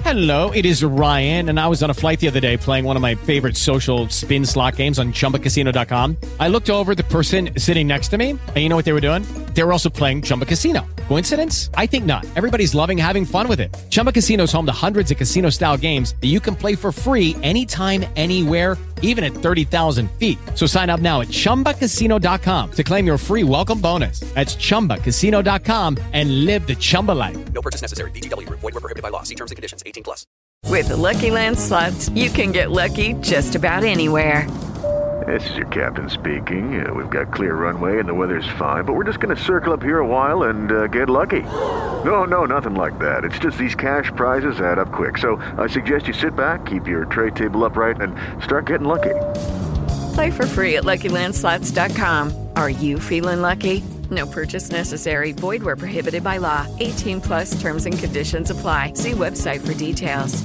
Hello, it is Ryan, and I was on a flight the other day playing one of my favorite social spin slot games on ChumbaCasino.com. I looked over at the person sitting next to me, and you know what they were doing? They were also playing Chumba Casino. Coincidence? I think not. Everybody's loving having fun with it. Chumba Casino is home to hundreds of casino-style games that you can play for free anytime, anywhere, even at 30,000 feet. So sign up now at ChumbaCasino.com to claim your free welcome bonus. That's ChumbaCasino.com and live the Chumba life. No purchase necessary. VGW. Void were prohibited by law. See terms and conditions. 18+. With the Lucky Land Slots, you can get lucky just about anywhere. This is your captain speaking. We've got clear runway and the weather's fine, but we're just going to circle up here a while and get lucky. No, nothing like that. It's just these cash prizes add up quick. So I suggest you sit back, keep your tray table upright, and start getting lucky. Play for free at LuckyLandSlots.com. Are you feeling lucky? No purchase necessary. Void where prohibited by law. 18+ terms and conditions apply. See website for details.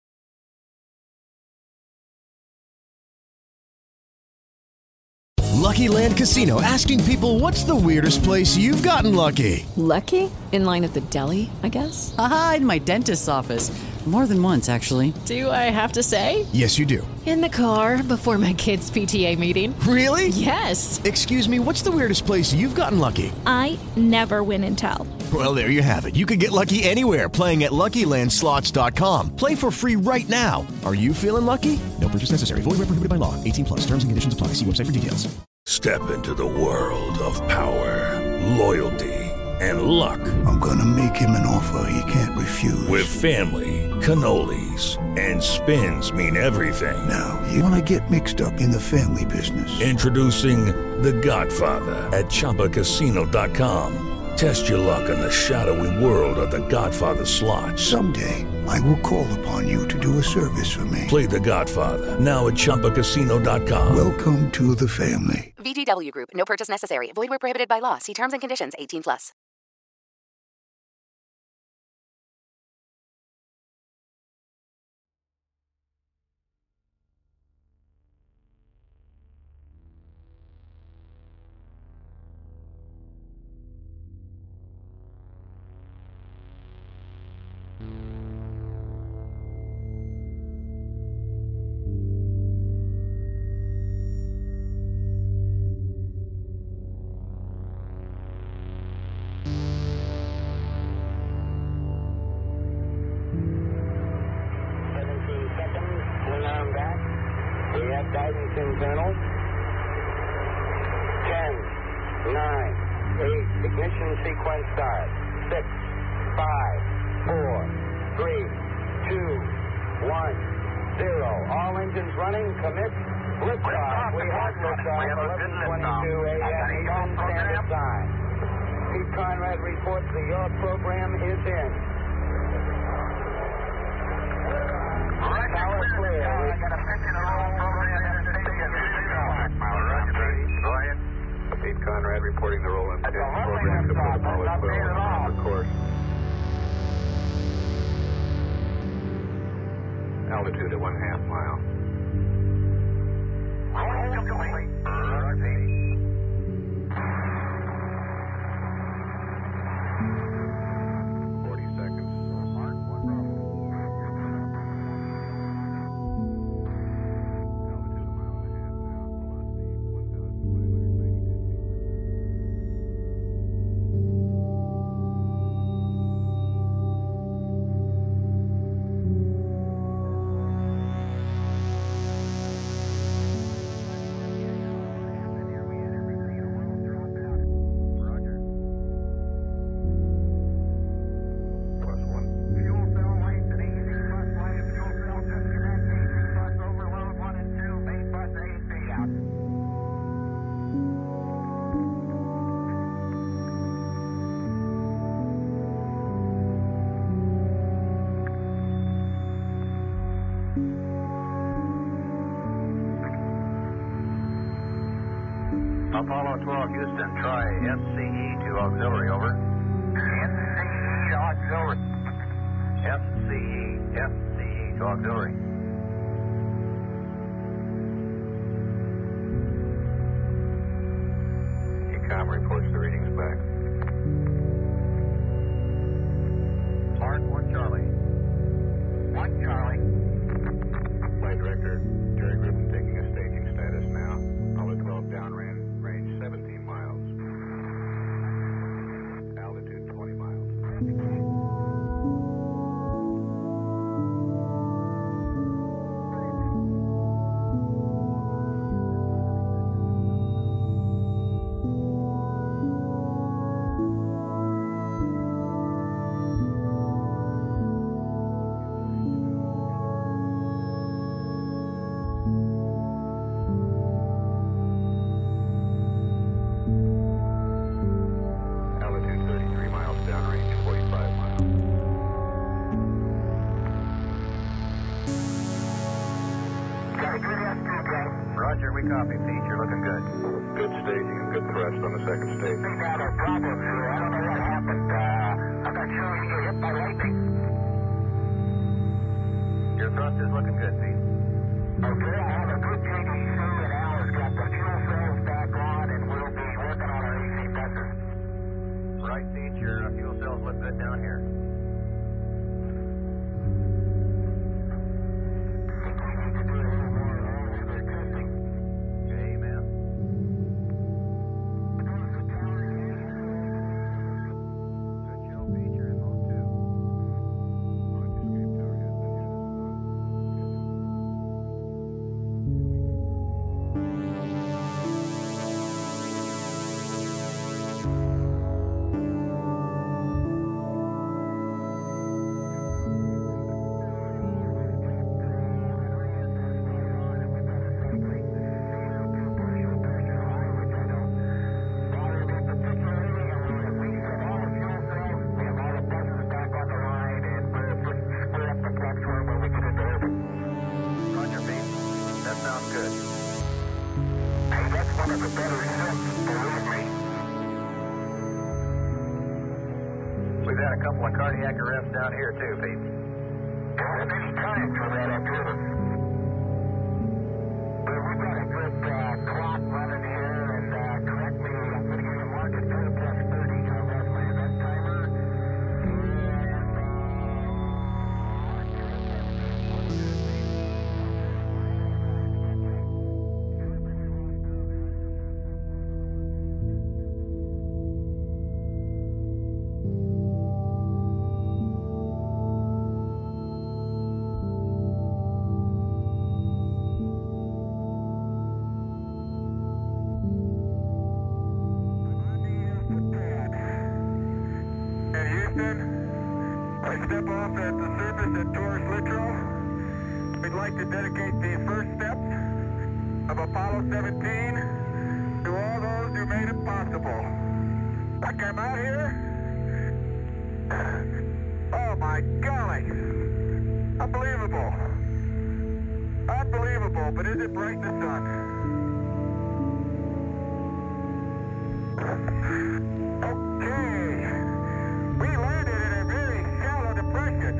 Lucky Land Casino, asking people, what's the weirdest place you've gotten lucky? Lucky? In line at the deli, I guess? Aha, in my dentist's office. More than once, actually. Do I have to say? Yes, you do. In the car before my kids' PTA meeting. Really? Yes. Excuse me, what's the weirdest place you've gotten lucky? I never win and tell. Well, there you have it. You can get lucky anywhere, playing at LuckyLandSlots.com. Play for free right now. Are you feeling lucky? No purchase necessary. Void where prohibited by law. 18+. Terms and conditions apply. See website for details. Step into the world of power, loyalty, and luck. I'm gonna make him an offer he can't refuse. With family, cannolis, and spins mean everything. Now, you wanna get mixed up in the family business. Introducing The Godfather at ChumbaCasino.com. Test your luck in the shadowy world of The Godfather slot. Someday, I will call upon you to do a service for me. Play The Godfather, now at ChumbaCasino.com. Welcome to the family. VGW Group. No purchase necessary. Void where prohibited by law. See terms and conditions. 18+. Guidance internal. 10, 9, 8, ignition sequence start. 6, 5, 4, 3, 2, 1, 0. All engines running. Commit. Liftoff. We have liftoff. 11:22 a.m. Eastern Standard Time. Pete Conrad reports that your program is in. Power clear. I got a picture of the whole program. Pete Conrad reporting the roll in program to Apollo 12 on the course. Altitude at 1/2 mile. Complete. 40 seconds. Apollo 12, Houston, try SCE to auxiliary, over. SCE to auxiliary. SCE to auxiliary. ECOM reports the readings back. Mark 1 Charlie. 1 Charlie. Flight director Jerry Griffin taking a staging status now. Apollo 12 downrange, range 17 miles. Altitude 20 miles. Roger, we copy, Pete. You're looking good. Good staging and good thrust on the second stage. We got a problem here. I don't know what happened. I'm not sure if you hit by lightning. Your thrust is looking good, Pete. Okay, I have a good JDC, and Al has got the fuel cells back on, and we'll be working on our AC buses. Right, Pete. Your fuel cells look good down here. We've had a couple of cardiac arrests down here too, Pete. Don't have any time for that activity. But we've got a good clock running here, and correct me, I'm going to give you a mark at 2 plus 30. That's my event timer. I step off at the surface at Taurus Littrow. We'd like to dedicate the first steps of Apollo 17 to all those who made it possible. Like I'm out here? Oh my golly! Unbelievable! Unbelievable, but is it bright in the sun? Okay. We landed in a very shallow depression.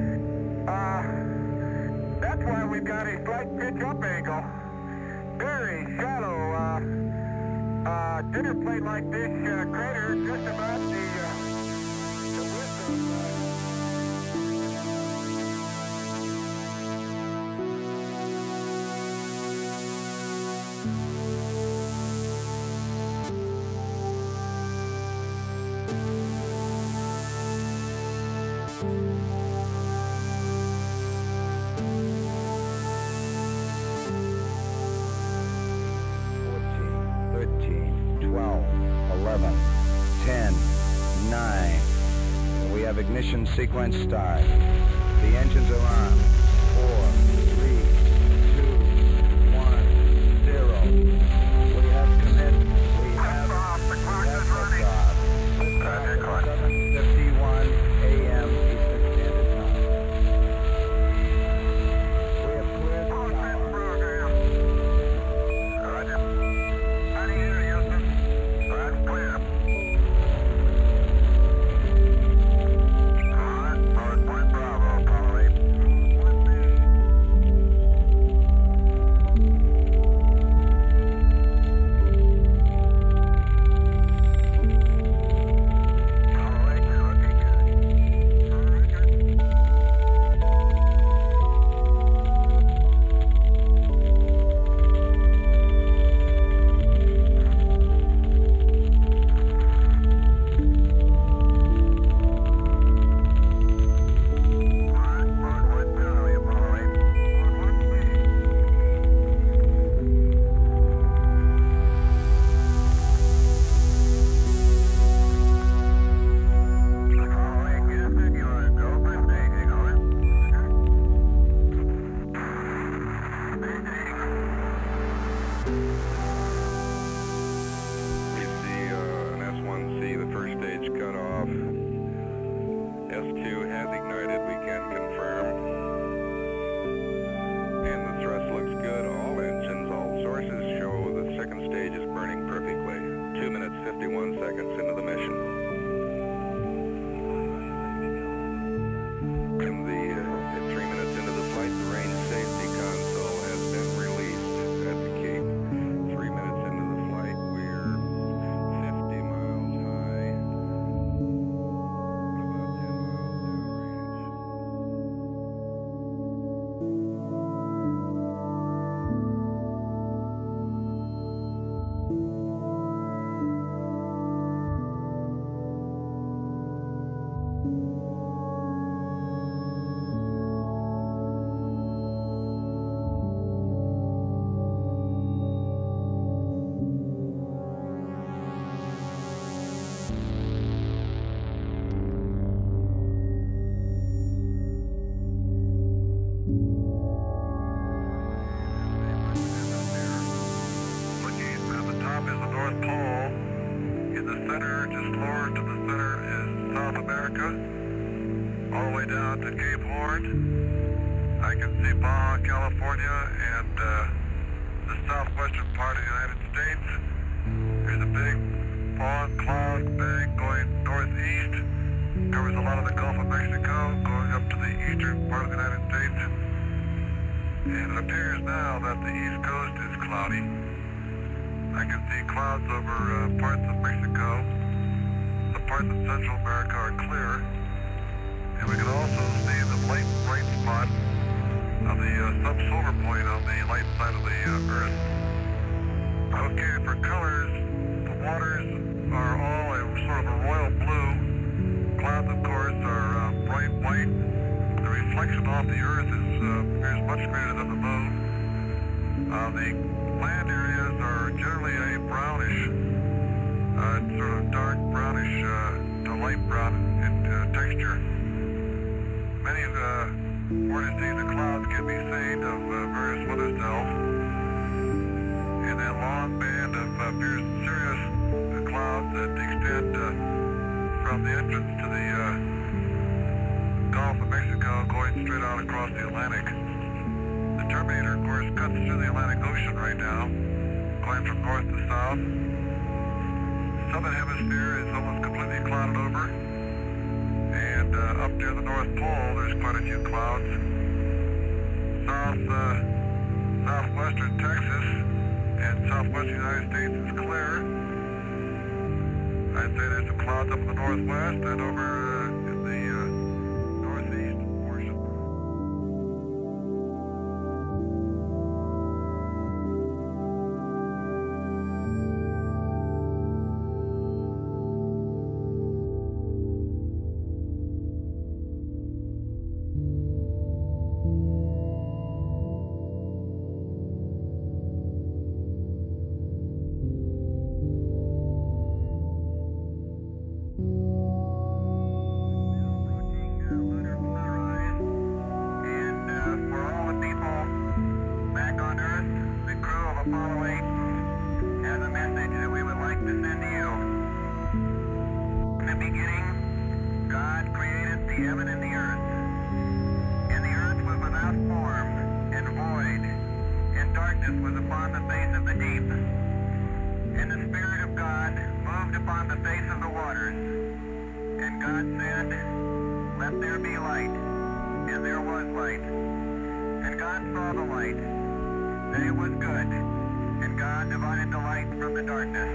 That's why we've got a slight pitch up angle. Very shallow. Dinner plate like this crater just about the width of... Ignition sequence start. The engines are on. 4, 3, 2, 1, 0. We have commit. We have off. The clock is running. 7:51 a.m. Eastern Standard Time. We have cleared the tower. Program. Roger. How do you hear, Houston? That's clear. Point Bravo. just lower to the center is South America, all the way down to Cape Horn. I can see Baja California and the southwestern part of the United States. There's a big fog cloud bank going northeast. Covers a lot of the Gulf of Mexico, going up to the eastern part of the United States. And it appears now that the east coast is cloudy. I can see clouds over parts of Mexico. The parts of Central America are clear. And we can also see the light bright spot of the sub-solar point on the light side of the Earth. Okay, for colors, the waters are all a sort of a royal blue. Clouds, of course, are bright white. The reflection off the Earth is much greater than the moon. The land areas are generally a brownish, sort of dark brownish to light brown in texture. Many vortices of clouds can be seen of various weather cells. And that long band of cirrus clouds that extend from the entrance to the Gulf of Mexico going straight out across the Atlantic. The Terminator, of course, cuts through the Atlantic Ocean right now, going from north to south. The southern hemisphere is almost completely clouded over. And up near the North Pole, there's quite a few clouds. Southwestern Texas and southwestern United States is clear. I'd say there's some clouds up in the northwest and over in the northeast portion. Apollo 8 has a message that we would like to send to you. In the beginning, God created the heaven and the earth. And the earth was without form and void, and darkness was upon the face of the deep. And the Spirit of God moved upon the face of the waters. And God said, "Let there be light." And there was light. And God saw the light, that it was good. And God divided the light from the darkness.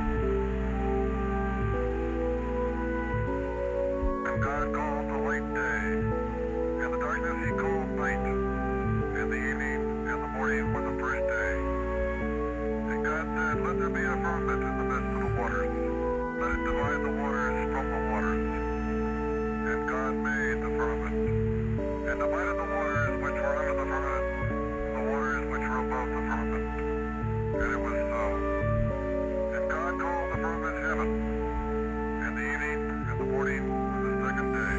And God called the light day, and the darkness he called night. And the evening and the morning were the first day. And God said, "Let there be a firmament in the midst of the waters. Let it divide the waters from the waters." And God made the firmament, and divided the waters which were under the firmament, the waters which were above the firmament. And it was so. And God called the firmament heaven, and the evening and the morning were the second day.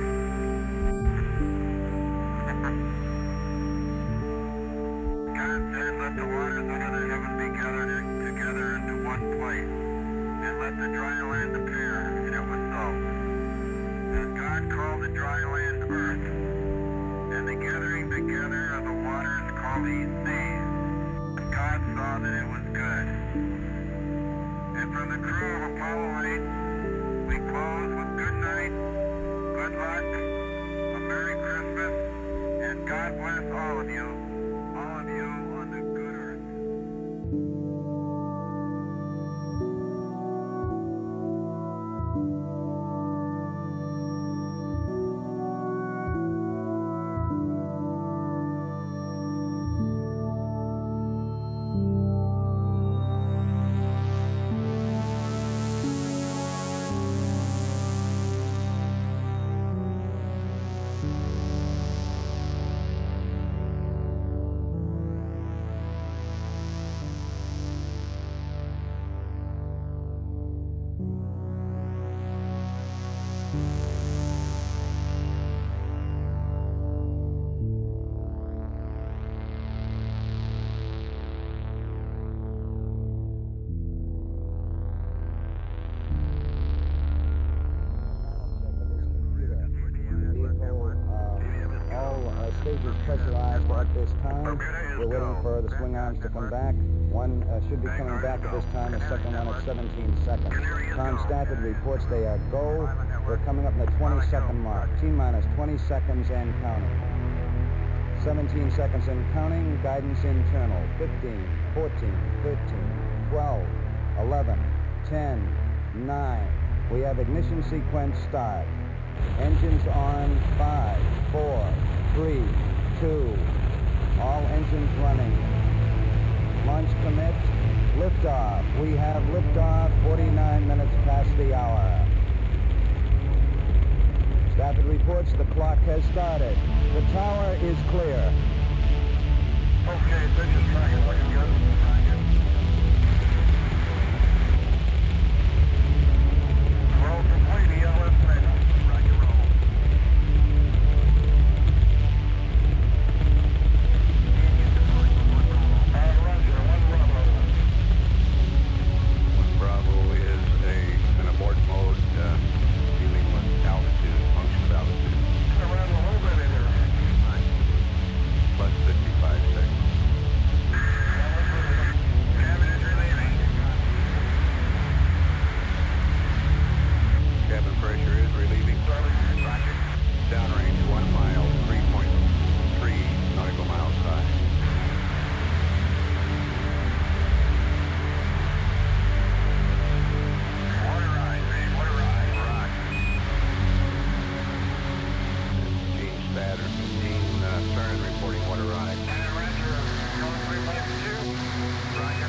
God said, "Let the waters under the heaven be gathered together into one place, and let the dry land appear." And it was so. And God called the dry land earth, and the gathering together of the waters called he seas. And God saw that it was good. And from the crew of Apollo 8, we close with good night, good luck, a Merry Christmas, and God bless all of you on the good earth. arrived at this time. We're waiting for the swing arms to come back. One should be coming back at this time, the second one at 17 seconds. Tom Stafford reports they are go. We're coming up in the 20-second mark. T-minus 20 seconds and counting. 17 seconds and counting. Guidance internal. 15, 14, 13, 12, 11, 10, 9. We have ignition sequence start. Engines on. 5, 4, 3, 2. All engines running. Launch commit. Liftoff. We have liftoff 49 minutes past the hour. Stafford reports the clock has started. The tower is clear. Okay, Bishop tracking, looking good. Roll complete, ELS ready. Roger, roll. Roger, one Bravo. One Bravo is an abort mode, dealing with altitude, function of altitude. Around a little bit in here. Plus 55 seconds. Cabin is relieving. Cabin pressure is relieving. Downrange 1 mile, 3.3 nautical miles high. Water rise, babe, water rise. Rock. Gene Spatter, Gene Stern reporting water rise. Roger, going 3.2. Roger.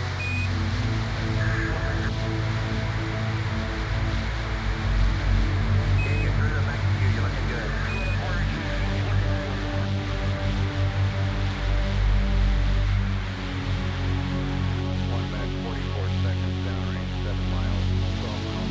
Can't get through the next few, you're looking good. One minute, 44 seconds, downrange, 7 miles, 12 miles.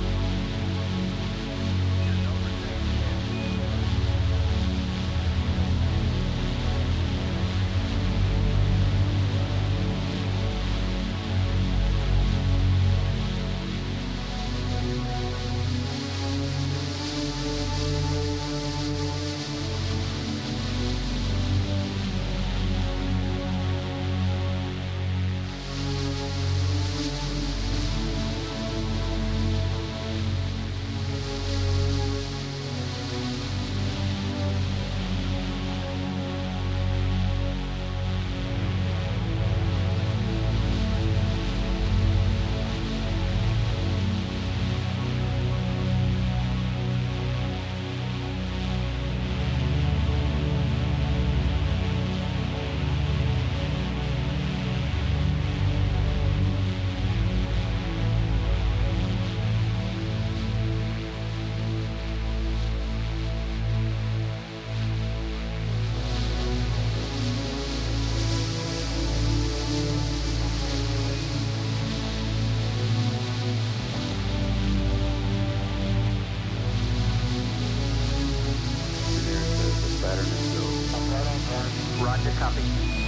Roger, copy.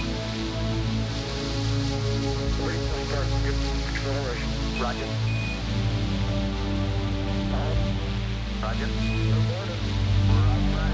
Acceleration. Roger. Roger. We're on track.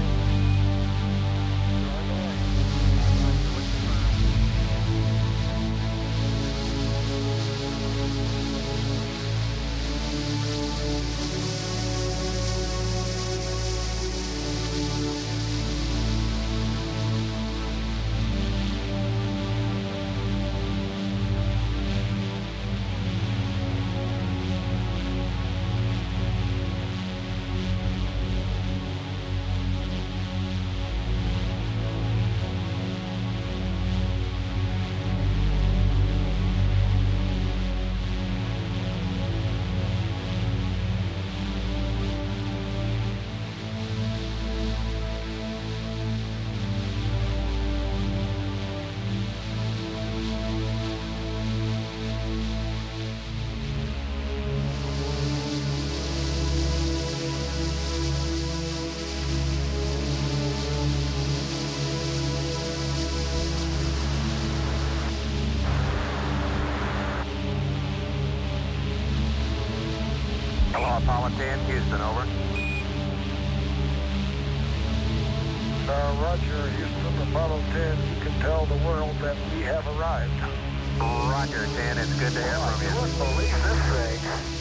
Apollo 10, Houston, over. Roger, Houston, Apollo 10, you can tell the world that we have arrived. Roger, 10, it's good to hear from you. You wouldn't believe this thing.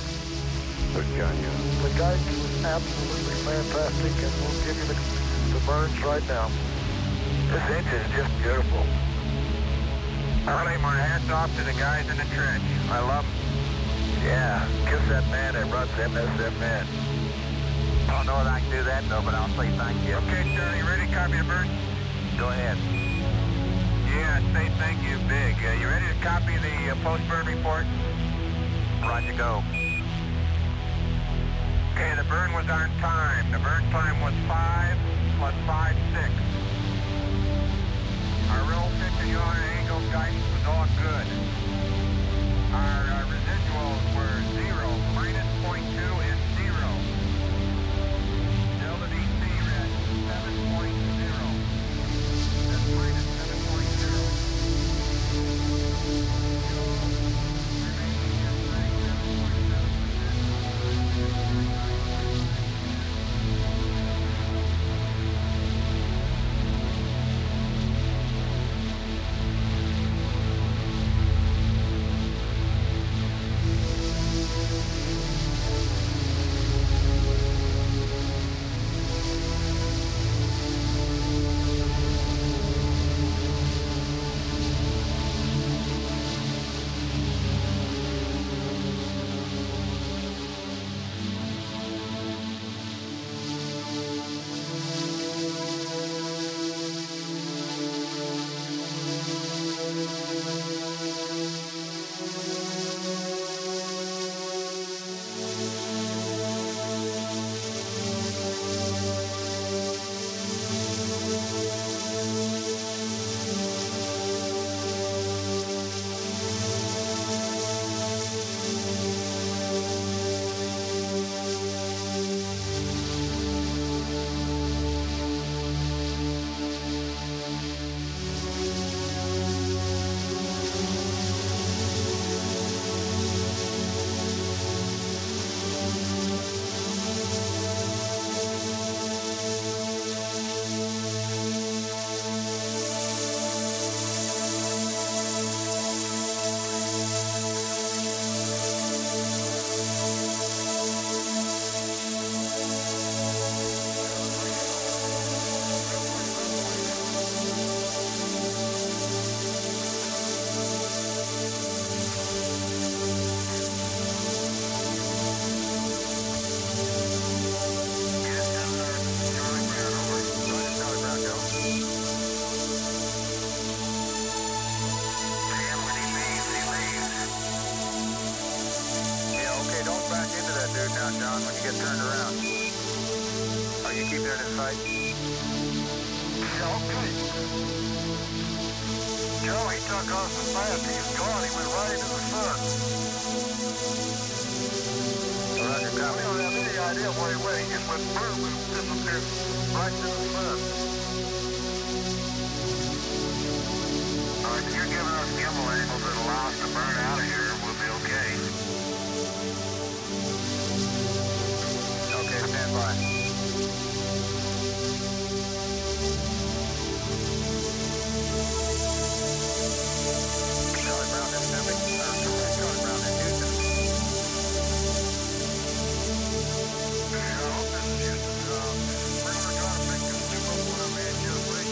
The guidance is absolutely fantastic, and we'll give you the burns right now. This engine is just beautiful. Early, my hat's off to the guys in the trench. I love them. Yeah, kiss that man that runs MSFN. I don't know if I can do that, though, but I'll say thank you. Okay, Charlie, you ready to copy the burn? Go ahead. Yeah, say thank you big. You ready to copy the post-burn report? Roger, go. Okay, the burn was on time. The burn time was 5 plus 5, 6. Our roll 50 yard angle guidance was all good. Our residuals were 0, minus 0.2 and 0. Delta DC read 7.0. That's minus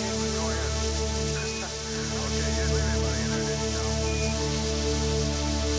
5.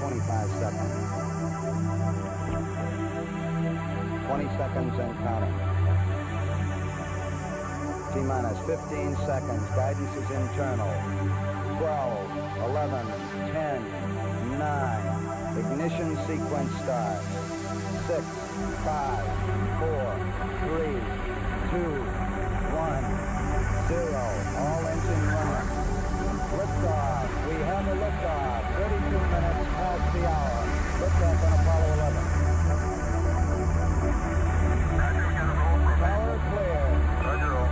25 seconds. 20 seconds and counting. T-minus 15 seconds. Guidance is internal. 12, 11, 10, 9. Ignition sequence start. 6, 5, 4, 3, 2, 1, 0. All engine running. Liftoff. We have a liftoff. 32 minutes past the hour. Liftoff on Apollo 11. Power clear. Roger, roll.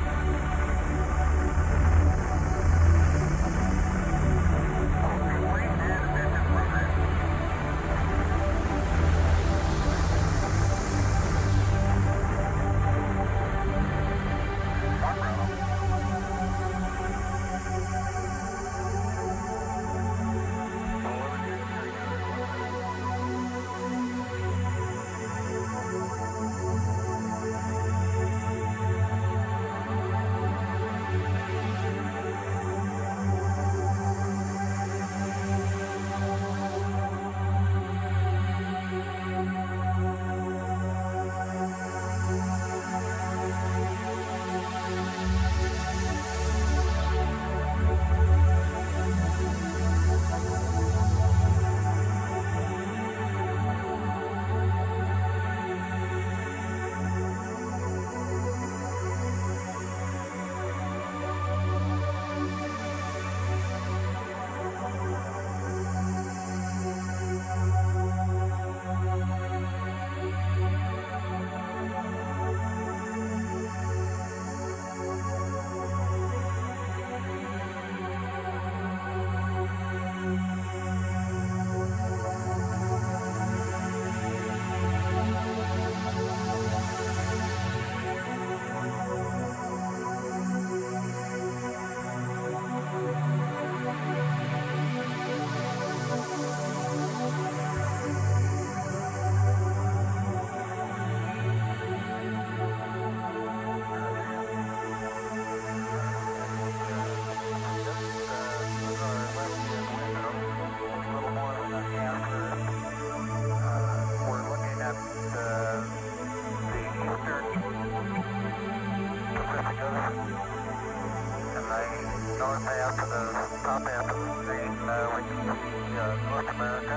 north half of the top half of the screen, we can see North America,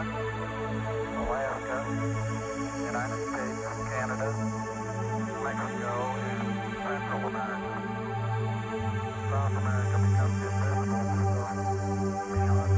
Alaska, United States, Canada, Mexico, and Central America. South America becomes invisible, so beyond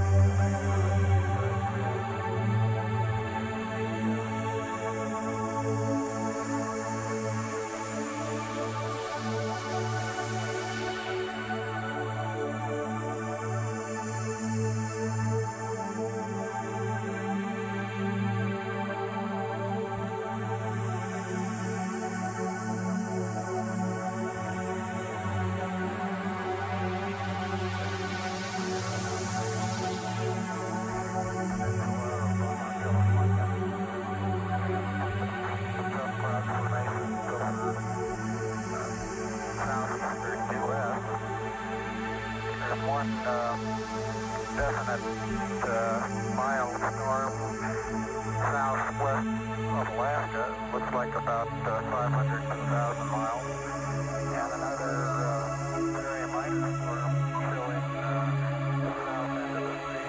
definite mild storm southwest of Alaska, looks like about 500 to 1,000 miles, and another very minor storm showing the south end of the sea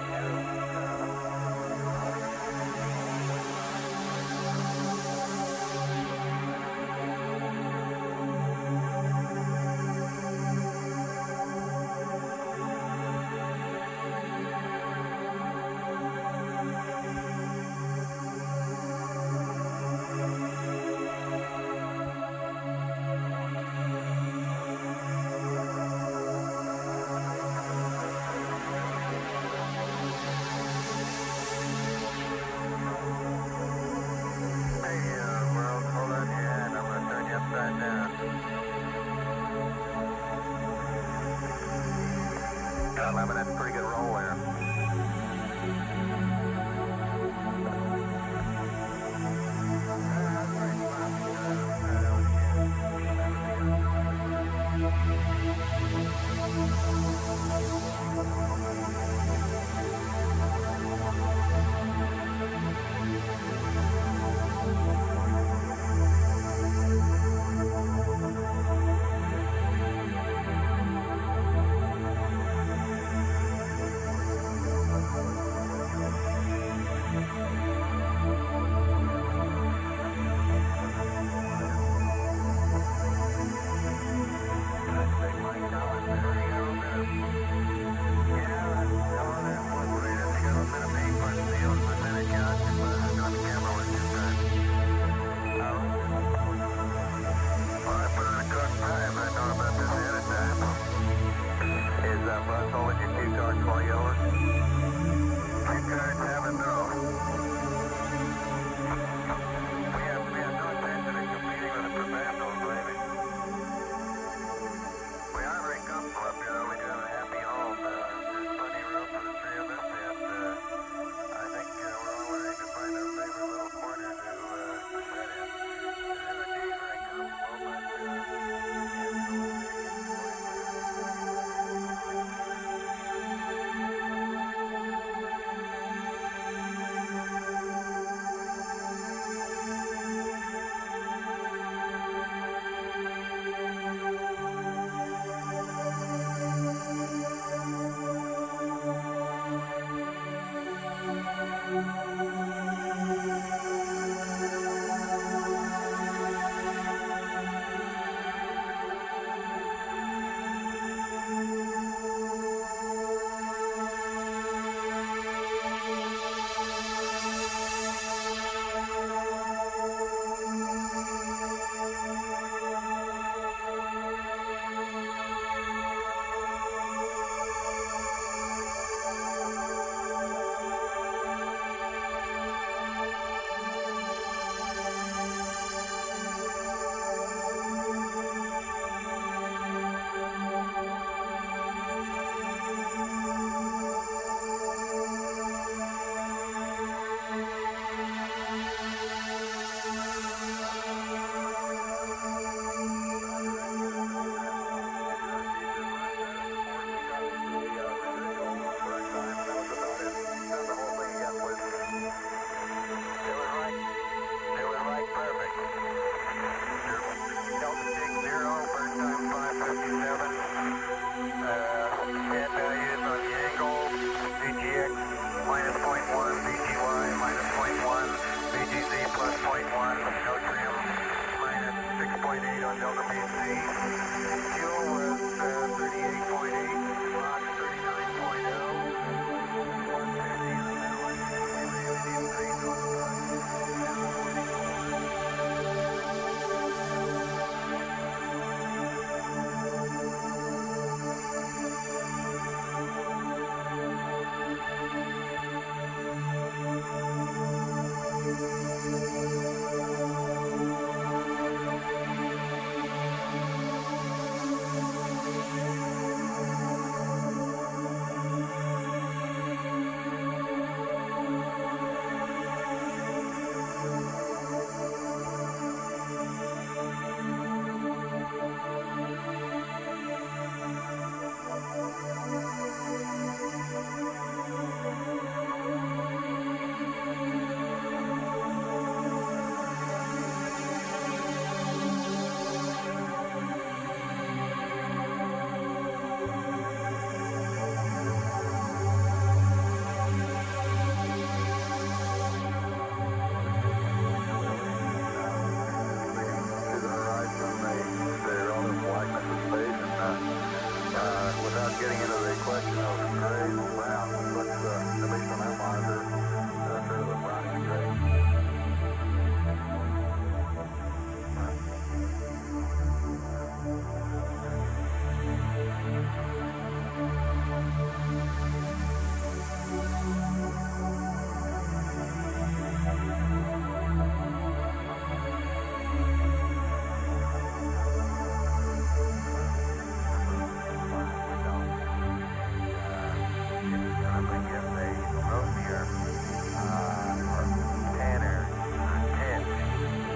that's a pretty good roll there.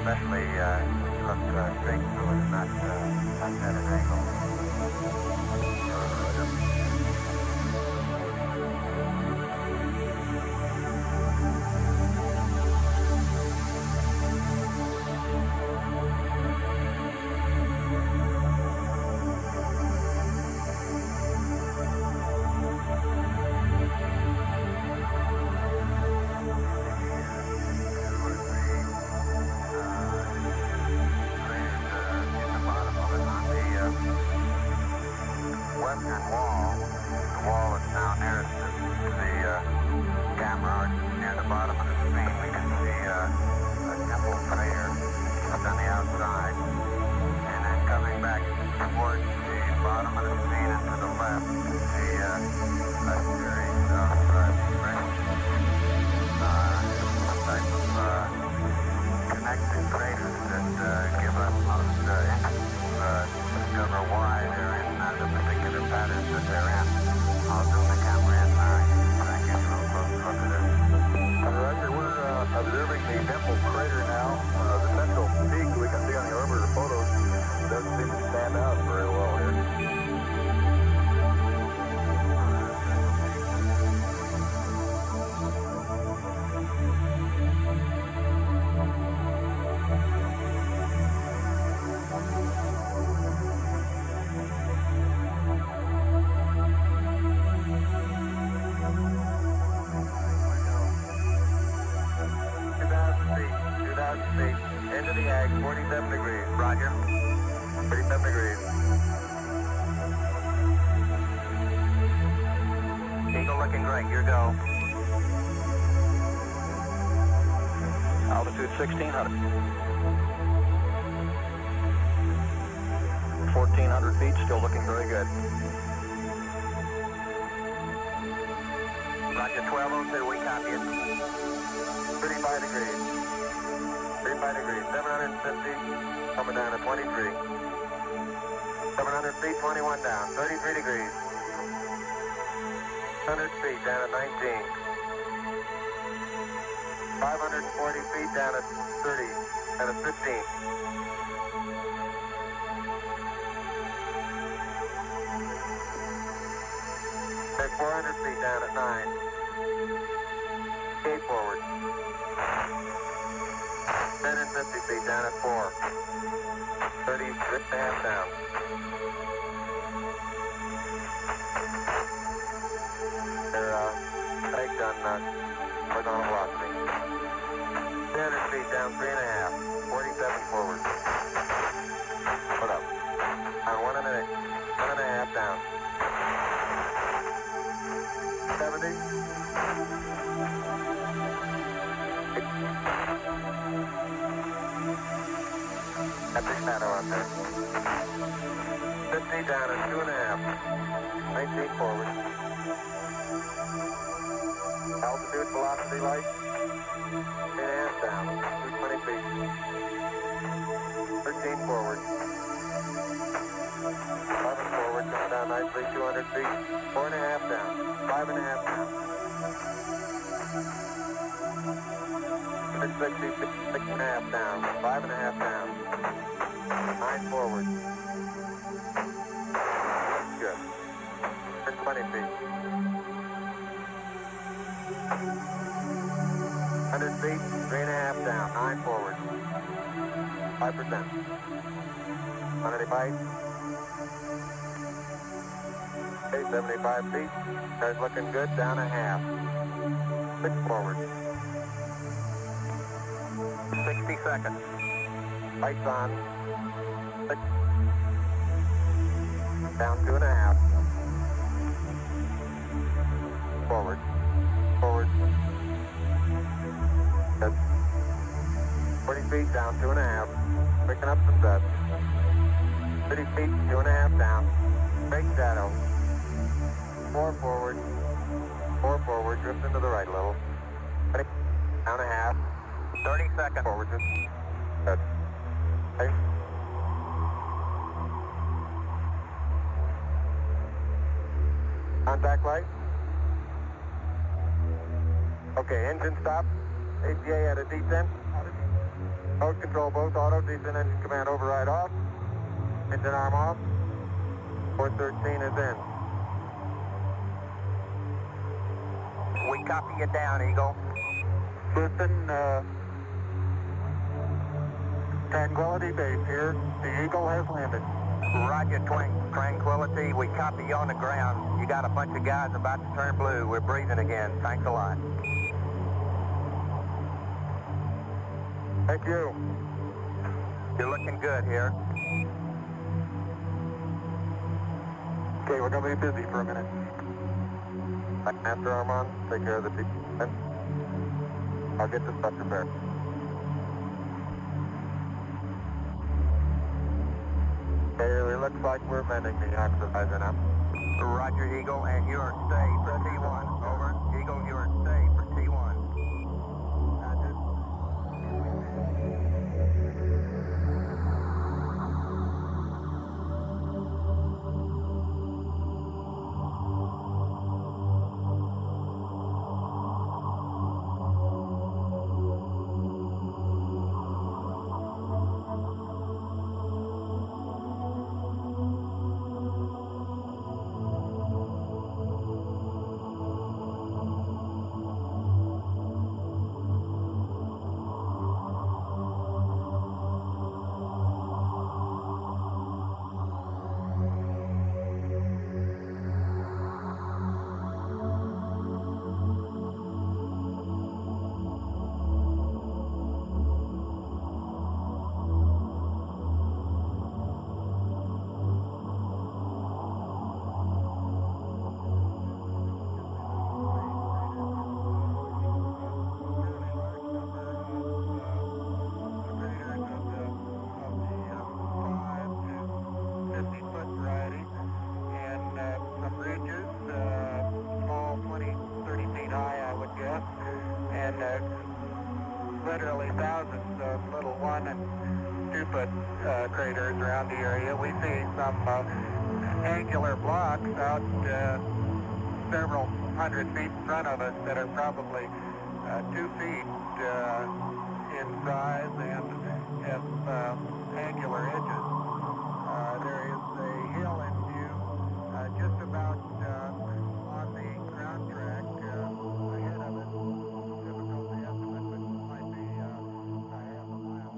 especially you look straight through it, not at an angle. Into the ag, 47 degrees. Roger. 37 degrees. Eagle looking great. Your go. Altitude 1600. 1400 feet, still looking very good. Roger, 1202, we copy it. 35 degrees. 35 degrees, 750, coming down to 23. 700 feet, 21 down, 33 degrees. 100 feet, down to 19. 540 feet, down to 30, and a 15. At 400 feet, down at 9. Gate forward. 10 and 50 feet, down at 4. 30, 6.5 down. They're pegged on horizontal velocity. 300 feet, down 3.5. 47 forward. Put up. On 1.5 down. 70. Epic shadow out there. 50 down at 2.5. 19 forward. Altitude velocity light. 3.5 down. 220 feet. 13 forward. 11 forward, coming down nicely, 200 feet. 4.5 down. 5.5 down. 160 feet, 6.5 down. 5.5 down. 9 forward. Good. 120 feet. 100 feet, 3.5 down. 9 forward. 5%. 185. Okay, 75 feet. Car's looking good. Down a half. 6 forward. 60 seconds. Lights on. 6. Down 2.5. Forward. Forward. Good. 40 feet down 2.5. Picking up some dust. 30 feet, 2.5 down. Break shadow. 4 forward. 4 forward. Drift into the right a little. 20. Down a half. 30 seconds. Forward. Good. Okay. Contact light. Okay, engine stop. APA at a descent. Mode control both auto, descent engine command override off. Engine arm off. 413 is in. We copy you down, Eagle. Listen, Tranquility Base here. The Eagle has landed. Roger, Tranquility. We copy you on the ground. You got a bunch of guys about to turn blue. We're breathing again. Thanks a lot. Thank you. You're looking good here. Okay, we're going to be busy for a minute. Master Armand, take care of the people. I'll get the stuff prepared. Okay, it looks like we're vending the oxidizer now. Roger, Eagle, and you're safe for T1. Over. Eagle, you're safe for T1. Literally thousands of little 1 and 2 foot craters around the area. We see some angular blocks out several hundred feet in front of us that are probably 2 feet in size and have angular edges. There is a hill in view just about on the ground track ahead of it. Difficulty estimate, but it might be half a mile.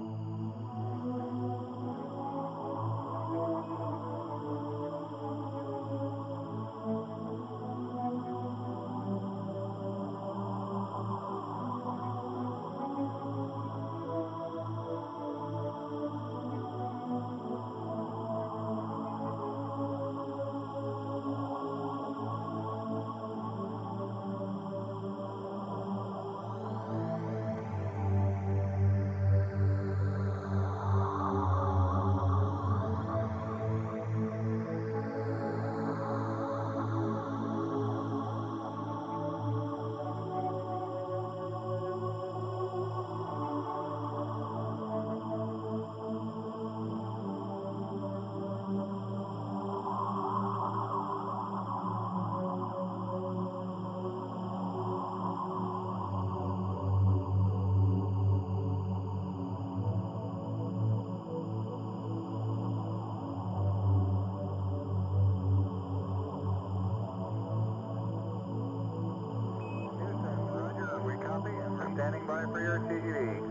Standing by for your TED.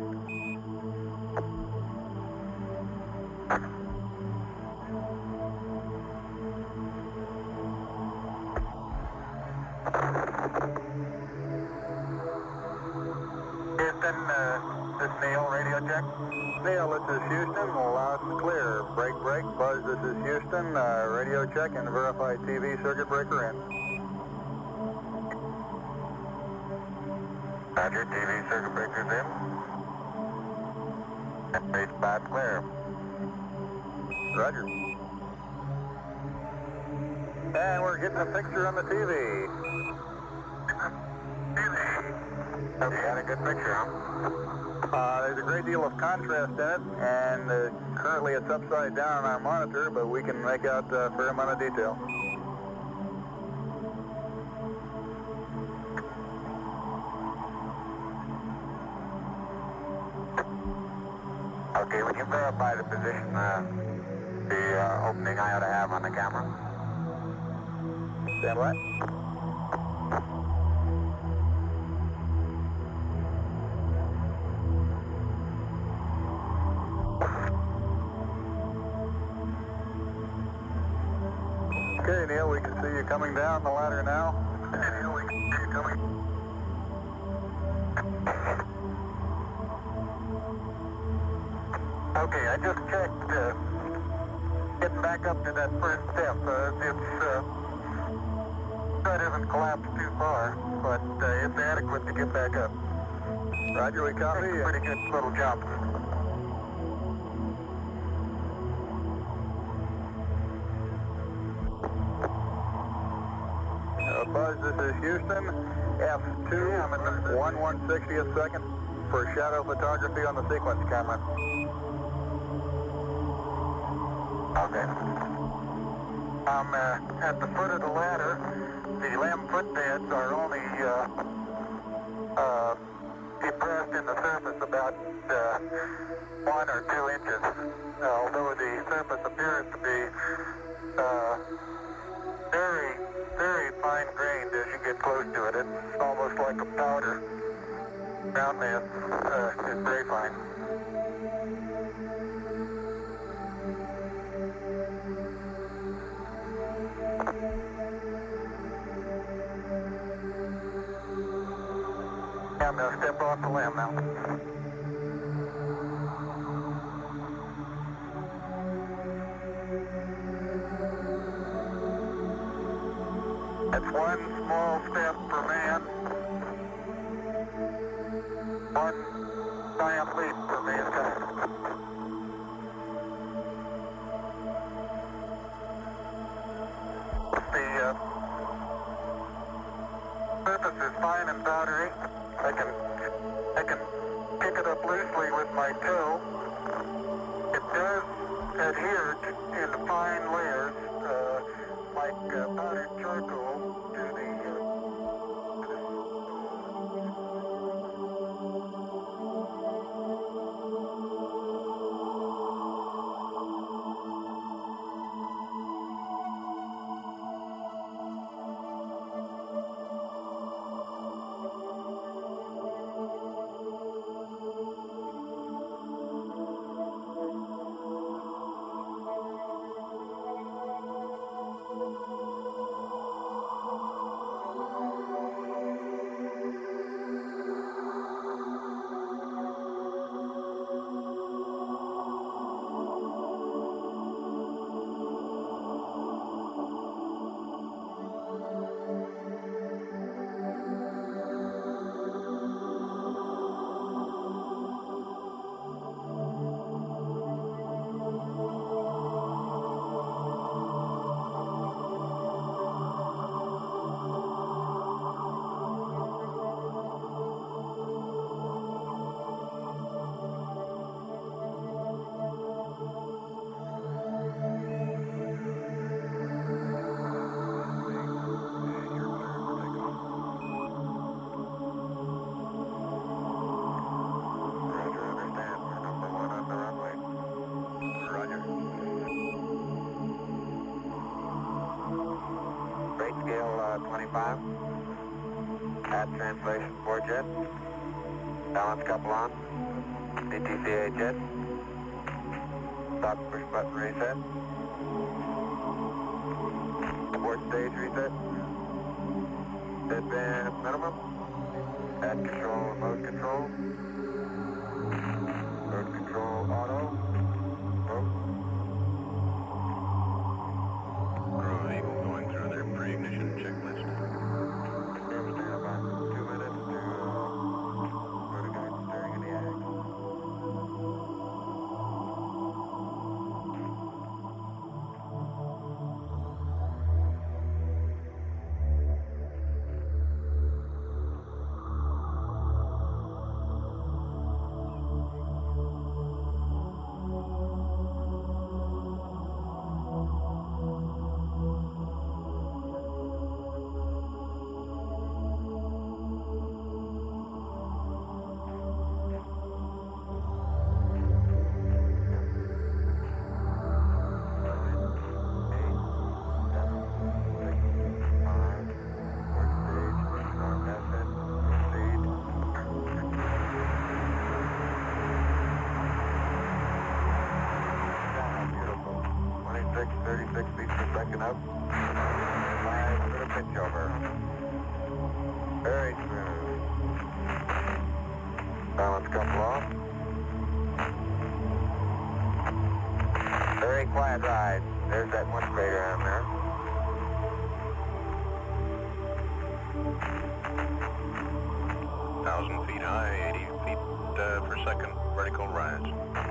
Houston, this is Neil, radio check. Neil, this is Houston, loud and clear. Break, Buzz, this is Houston, radio check and verified TV circuit breaker in. Roger, TV circuit breakers in. Base 5 clear. Roger. And we're getting a picture on the TV. Okay, got a good picture, huh? There's a great deal of contrast in it, and currently it's upside down on our monitor, but we can make out a fair amount of detail. Okay, would you verify the position, the opening I ought to have on the camera? Stand what? Okay, Neil, we can see you coming down the ladder now. Okay, Neil, we can see you coming. Okay, I just checked, getting back up to that first step. That isn't collapsed too far, but it's adequate to get back up. Roger, we copy. Pretty good little jump. Buzz, this is Houston, F2, 1/160th second for shadow photography on the sequence camera. Okay. I'm at the foot of the ladder. The lamb footbeds are only depressed in the surface about 1 or 2 inches, although the surface appears to be very, very fine-grained as you get close to it. It's almost like a powder. Ground mass is very fine. I'm going to step off the limb now. That's one small step for man, one giant leap for mankind. The surface is fine and powdery. I can pick it up loosely with my toe. It does adhere in fine layers, like powdered charcoal to the At translation 4 jet. Balance couple on. DTCA jet. Stop push button reset. Abort stage reset. Deadband minimum. At control, mode control. Mode control auto. Crew Eagle going through their pre-ignition checklist. 6 feet per second up. 5 for the pitch over. Very smooth. Balance couple off. Very quiet ride. There's that much crater on there. Feet high, 80 feet per second, vertical rise.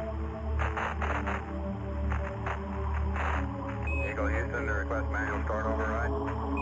Eagle Houston, to request manual start override.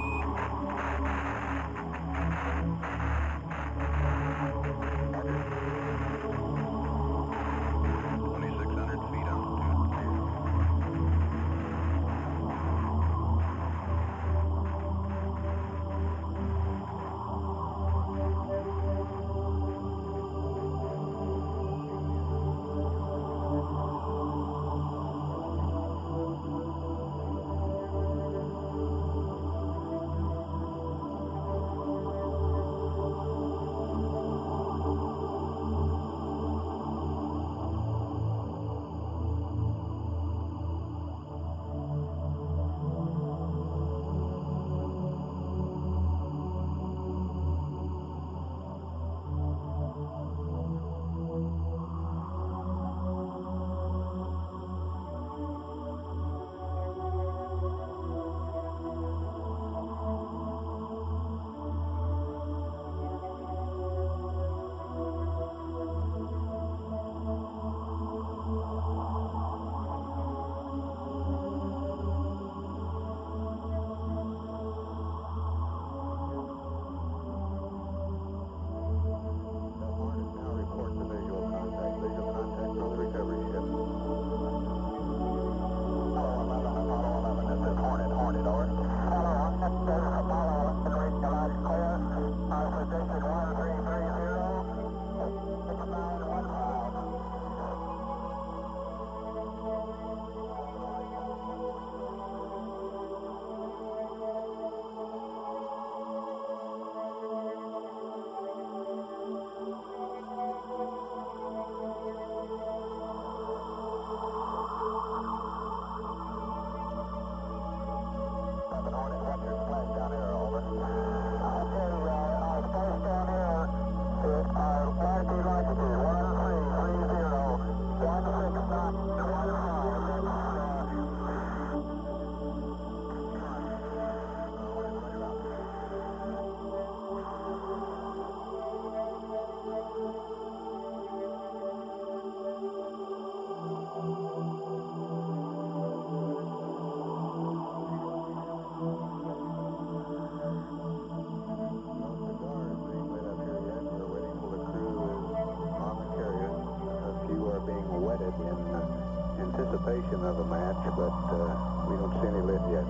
Anticipation of a match, but we don't see any lit yet.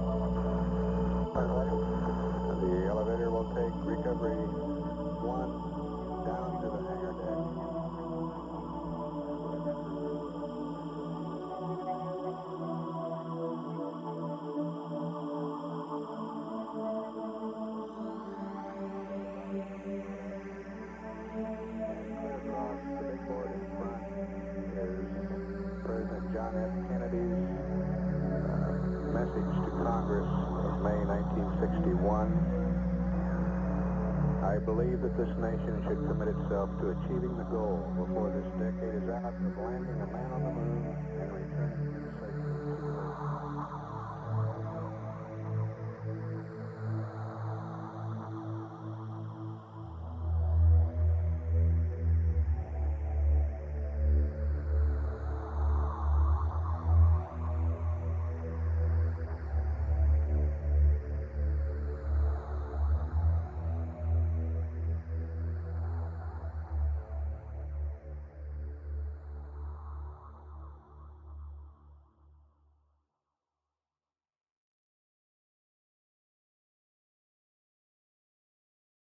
The elevator will take recovery 1 down to the hangar deck. John F. Kennedy's message to Congress of May 1961. I believe that this nation should commit itself to achieving the goal before this decade is out of landing a man on the moon and returning him safely to Earth.